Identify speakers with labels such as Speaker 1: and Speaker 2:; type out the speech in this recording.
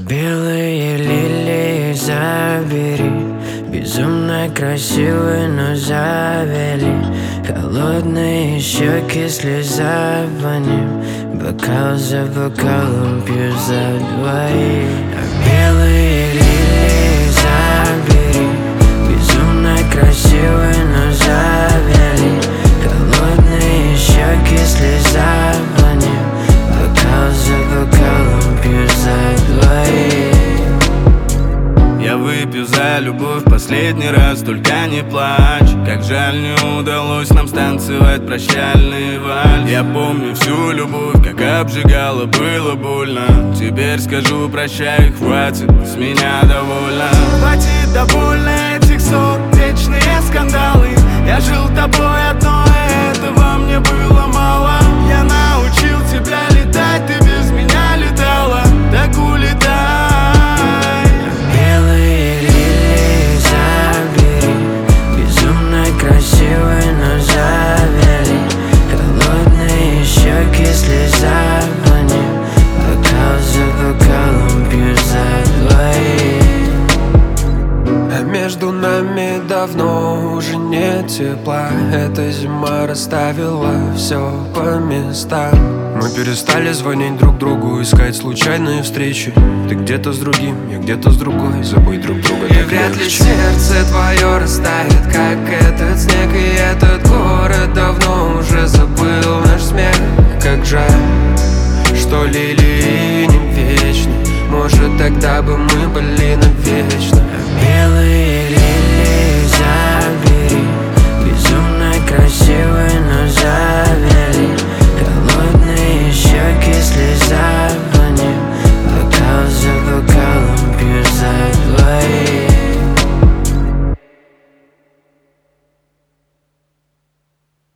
Speaker 1: Белые лилии забери, безумно красивый, но завели. Холодные щеки слеза по ним, бокал за бокалом пью за двоих. Белые лилии забери, безумно красивый, но завели. Холодные щеки слеза по ним, бокал за бокалом пью за двоих.
Speaker 2: Я выпью за любовь последний раз, только не плачь. Как жаль, не удалось нам станцевать прощальный вальс. Я помню всю любовь, как обжигала, было больно. Теперь скажу прощай, хватит, с меня довольно. Хватит довольно этих ссор, вечные скандалы. Я жил тобой одной, этого мне было мало. Я научил тебя летать, ты без меня летала. Так улетай.
Speaker 1: Красивый, но завели. Холодные щеки слеза по ним, бокал за бокалом пью за двоих.
Speaker 3: А между нами давно уже нет тепла. Эта зима расставила все по местам. Мы перестали звонить друг другу, искать случайные встречи. Ты где-то с другим, я где-то с другой. Забыть друг друга так
Speaker 4: вряд ли
Speaker 3: легче.
Speaker 4: сердце твое растает, как этот снег. И этот город давно уже забыл наш смех. Как жаль, что лилии не вечны. Может, тогда бы мы были навечно.